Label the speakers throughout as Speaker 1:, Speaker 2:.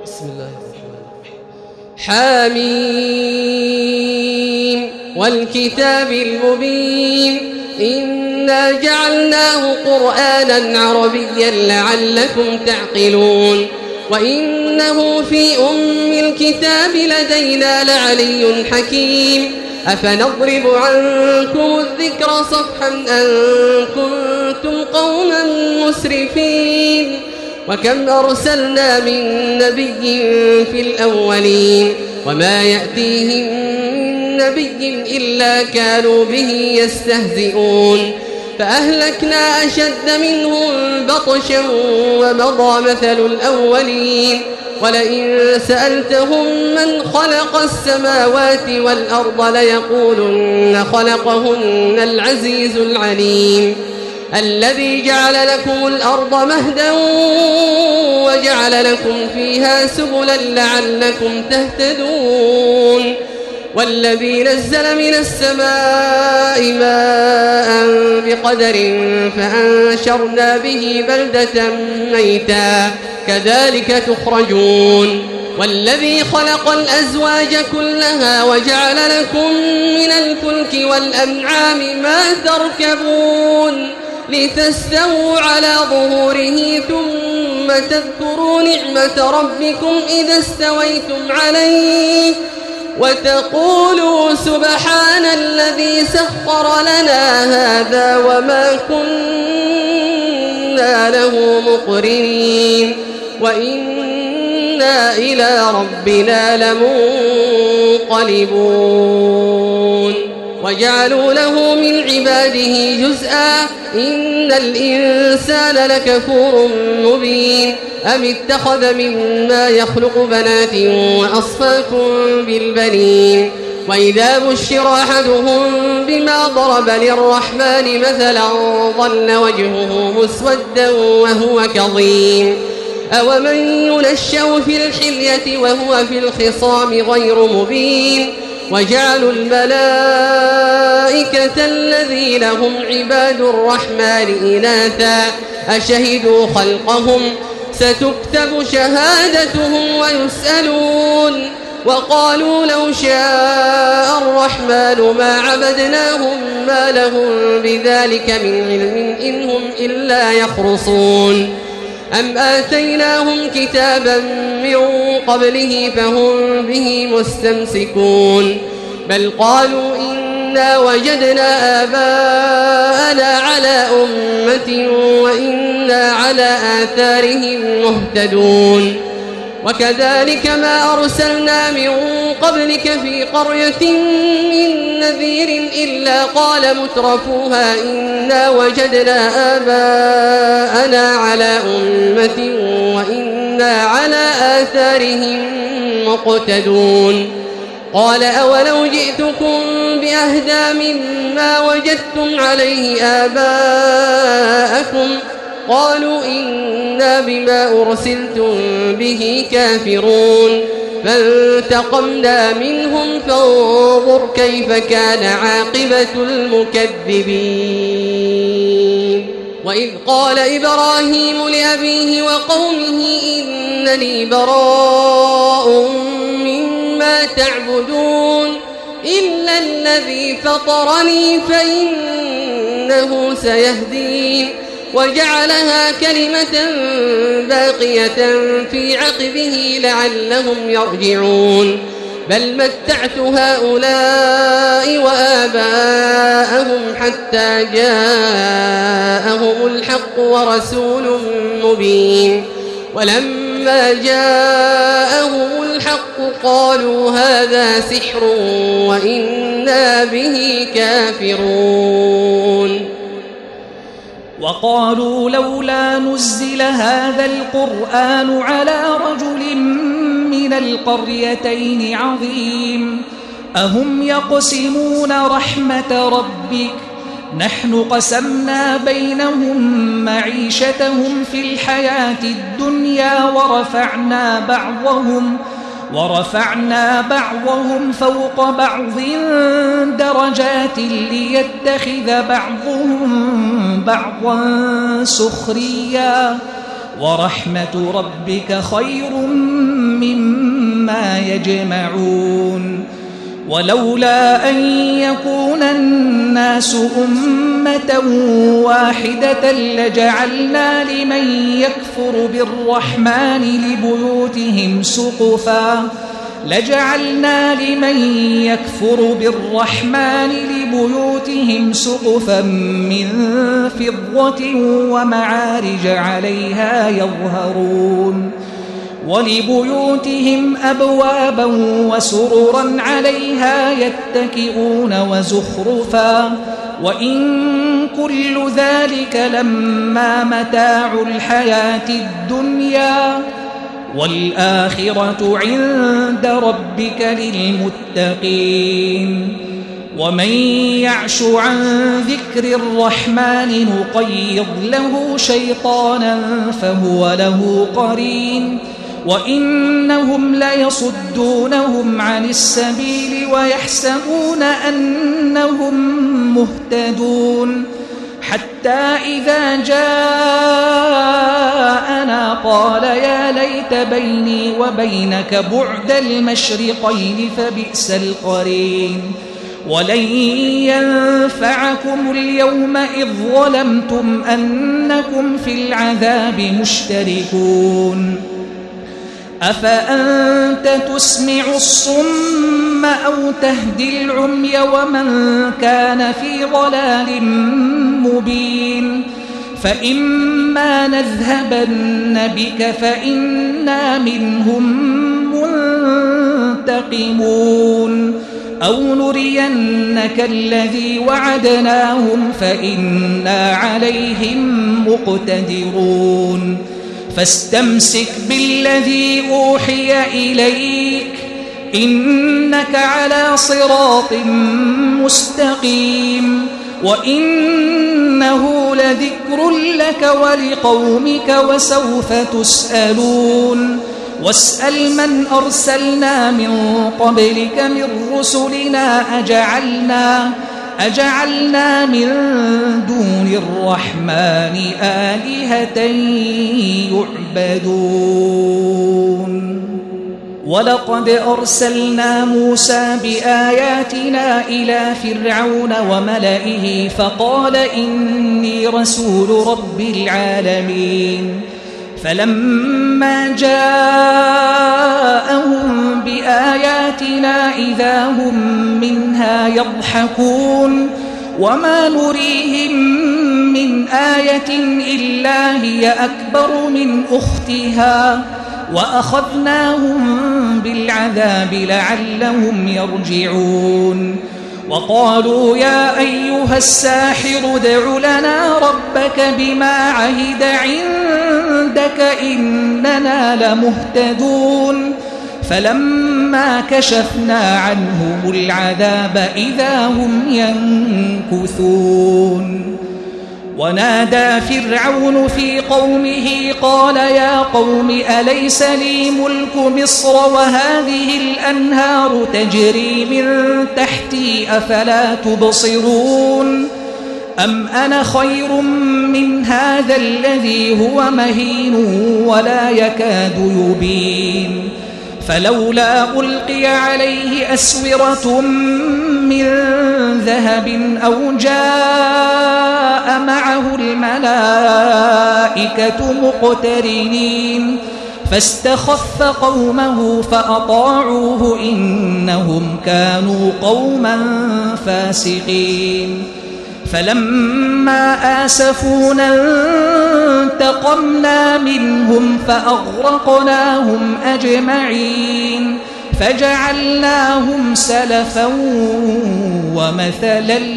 Speaker 1: بسم الله الرحمن الرحيم. حميم والكتاب المبين إنا جعلناه قرآنا عربيا لعلكم تعقلون وإنه في أم الكتاب لدينا لعلي حكيم أفنضرب عنكم الذكر صفحا أن كنتم قوما مسرفين وكم أرسلنا من نبي في الأولين وما يأتيهم من نبي إلا كانوا به يستهزئون فأهلكنا أشد منهم بطشا ومضى مثل الأولين ولئن سألتهم من خلق السماوات والأرض ليقولن خلقهن العزيز العليم الذي جعل لكم الأرض مهدا وجعل لكم فيها سبلا لعلكم تهتدون والذي نزل من السماء ماء بقدر فأنشرنا به بلدة ميتا كذلك تخرجون والذي خلق الأزواج كلها وجعل لكم من الفلك والأنعام ما تركبون لتستووا على ظهوره ثم تذكروا نعمة ربكم إذا استويتم عليه وتقولوا سبحان الذي سخر لنا هذا وما كنا له مقرنين وإنا إلى ربنا لمنقلبون وجعلوا له من عباده جزءا إن الإنسان لكفور مبين أم اتخذ مما يخلق بنات وأصفاكم بالبنين وإذا بشر أحدهم بما ضرب للرحمن مثلا ظل وجهه مسودا وهو كظيم أومن ينشأ في الحلية وهو في الخصام غير مبين وجعلوا الملائكة الذين هم عباد الرحمن إناثا أشهدوا خلقهم ستكتب شهادتهم ويسألون وقالوا لو شاء الرحمن ما عبدناهم ما لهم بذلك من علم إن هم إلا يخرصون أم آتيناهم كتابا من قبله فهم به مستمسكون بل قالوا إنا وجدنا آباءنا على أمة وإنا على آثارهم مهتدون وكذلك ما أرسلنا من قبلك في قرية من نذير إلا قال مترفوها إنا وجدنا آباءنا على أمة وإنا على آثارهم مقتدون قال أولو جئتكم بأهدى مما وجدتم عليه آباءكم قالوا إنا بما أرسلتم به كافرون فانتقمنا منهم فانظر كيف كان عاقبة المكذبين وإذ قال إبراهيم لأبيه وقومه إنني براء مما تعبدون إلا الذي فطرني فإنه سيهدين وجعلها كلمة باقية في عقبه لعلهم يرجعون بل متعت هؤلاء وآباءهم حتى جاءهم الحق ورسول مبين ولما جاءهم الحق قالوا هذا سحر وإنا به كافرون
Speaker 2: وقالوا لولا نزل هذا القرآن على رجل من القريتين عظيم أهم يقسمون رحمة ربك نحن قسمنا بينهم معيشتهم في الحياة الدنيا ورفعنا بعضهم فوق بعض درجات ليتخذ بعضهم بعضا سخريا ورحمة ربك خير مما يجمعون ولولا أن يكون الناس أمة واحدة لجعلنا لمن يكفر بالرحمن لبيوتهم سقفا من فضة ومعارج عليها يظهرون ولبيوتهم أبوابا وسررا عليها يتكئون وزخرفا وإن كل ذلك لما متاع الحياة الدنيا والآخرة عند ربك للمتقين ومن يعش عن ذكر الرحمن نقيض له شيطانا فهو له قرين وإنهم ليصدونهم عن السبيل ويحسبون أنهم مهتدون حتى إذا جاءنا قال يا ليت بيني وبينك بعد المشرقين فبئس القرين ولن ينفعكم اليوم إذ ظلمتم أنكم في العذاب مشتركون أفأنت تسمع الصم أو تهدي العمي ومن كان في ضلال مبين فإما نذهبن بك فإنا منهم منتقمون أو نرينك الذي وعدناهم فإنا عليهم مقتدرون فاستمسك بالذي أوحي إليك إنك على صراط مستقيم وإنه لذكر لك ولقومك وسوف تسألون واسأل من أرسلنا من قبلك من رسلنا أجعلنا من دون الرحمن آلهة يعبدون ولقد أرسلنا موسى بآياتنا إلى فرعون وملئه فقال إني رسول رب العالمين فلما جاءهم بآياتنا إذا هم منها يضحكون وما نريهم من آية إلا هي أكبر من أختها وأخذناهم بالعذاب لعلهم يرجعون وقالوا يا أيها الساحر ادع لنا ربك بما عهد عندك إننا لمهتدون فلما كشفنا عنهم العذاب إذا هم ينكثون ونادى فرعون في قومه قال يا قوم أليس لي ملك مصر وهذه الأنهار تجري من تحتي أفلا تبصرون أم أنا خير من هذا الذي هو مهين ولا يكاد يبين فلولا ألقي عليه أسورة من ذهب أو جاء معه الملائكة مقترنين فاستخف قومه فأطاعوه إنهم كانوا قوما فاسقين فلما آسفونا انتقمنا منهم فأغرقناهم أجمعين فجعلناهم سلفا ومثلا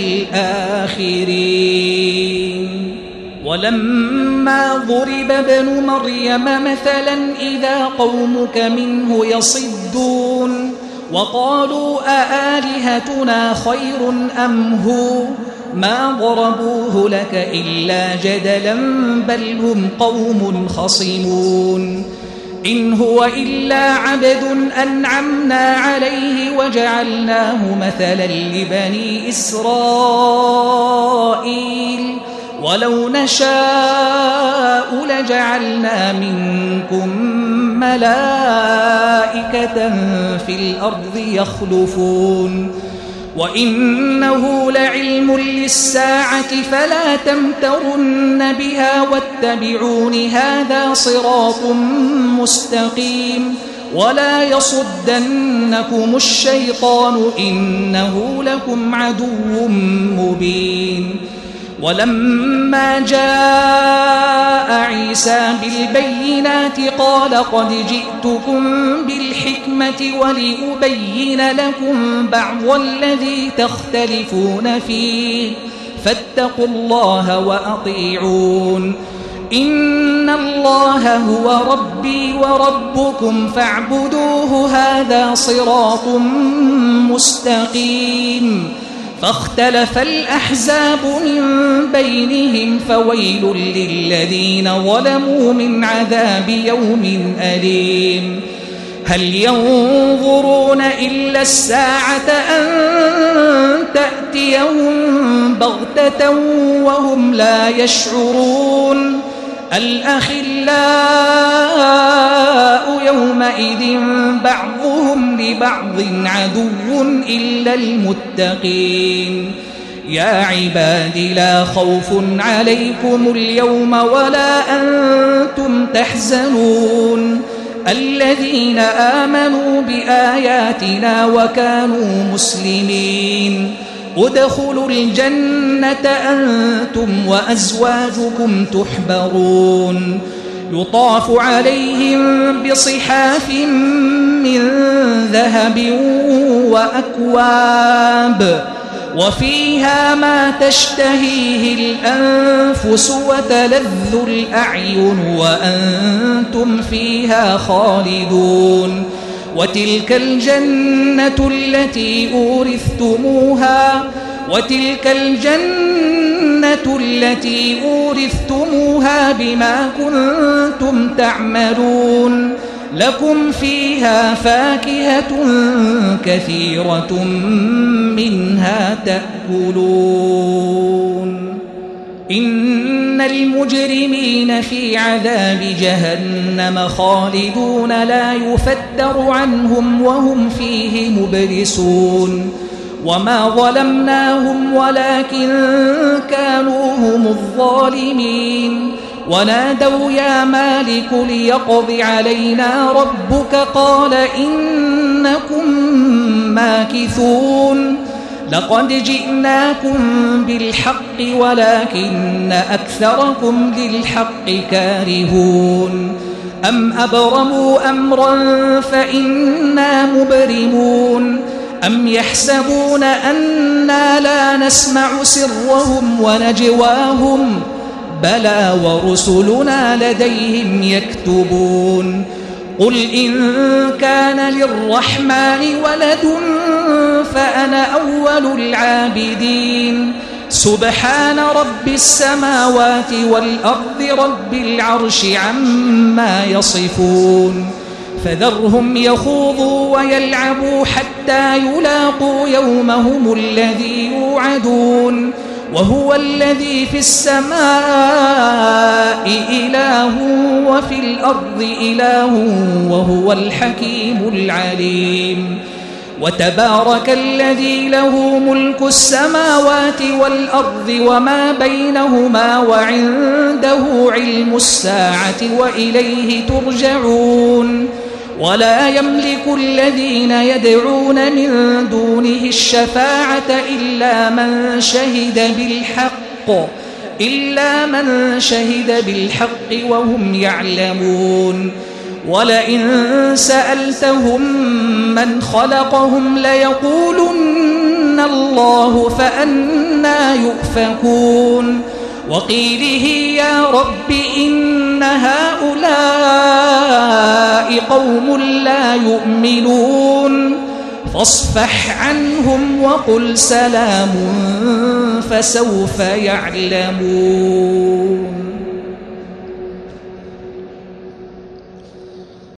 Speaker 2: للآخرين ولما ضرب ابن مريم مثلا إذا قومك منه يصدون وقالوا أآلهتنا خير أم هو ما ضربوه لك إلا جدلا بل هم قوم خصمون إن هو إلا عبد أنعمنا عليه وجعلناه مثلا لبني إسرائيل ولو نشاء لجعلنا منكم ملائكة في الأرض يخلفون وإنه لعلم للساعة فلا تمترن بها واتبعون هذا صراط مستقيم ولا يصدنكم الشيطان إنه لكم عدو مبين ولما جاء عيسى بالبينات قال قد جئتكم بالحكمة ولأبين لكم بعض الذي تختلفون فيه فاتقوا الله وأطيعون إن الله هو ربي وربكم فاعبدوه هذا صراط مستقيم فاختلف الأحزاب من بينهم فويل للذين ظلموا من عذاب يوم أليم هل ينظرون إلا الساعة أن تأتيهم بغتة وهم لا يشعرون الأخلاء يومئذ بعضهم لبعض عدو إلا المتقين يا عباد لا خوف عليكم اليوم ولا أنتم تحزنون الذين آمنوا بآياتنا وكانوا مسلمين ادخلوا الجنة أنتم وأزواجكم تحبرون يطاف عليهم بصحاف من ذهب وأكواب وفيها ما تشتهيه الأنفس وتلذ الأعين وأنتم فيها خالدون وتلك الجنة التي أورثتموها بما كنتم تعملون لكم فيها فاكهة كثيرة منها تأكلون إن المجرمين في عذاب جهنم خالدون لا يفتر عنهم وهم فيه مبلسون وما ظلمناهم ولكن كانوا هم الظالمين ونادوا يا مالك ليقض علينا ربك قال إنكم ماكثون لقد جئناكم بالحق ولكن أكثركم للحق كارهون أم أبرموا أمرا فإنا مبرمون أم يحسبون أنا لا نسمع سرهم ونجواهم بلى ورسلنا لديهم يكتبون قل إن كان للرحمن ولد فأنا أول العابدين سبحان رب السماوات والأرض رب العرش عما يصفون فذرهم يخوضوا ويلعبوا حتى يلاقوا يومهم الذي يوعدون وهو الذي في السماء إله وفي الأرض إله وهو الحكيم العليم وتبارك الذي له ملك السماوات والأرض وما بينهما وعنده علم الساعة وإليه ترجعون ولا يملك الذين يدعون من دونه الشفاعة إلا من شهد بالحق وهم يعلمون ولئن سألتهم من خلقهم ليقولن الله فأنى يؤفكون وقيله يا رب إن هؤلاء قوم لا يؤمنون فاصفح عنهم وقل سلام فسوف يعلمون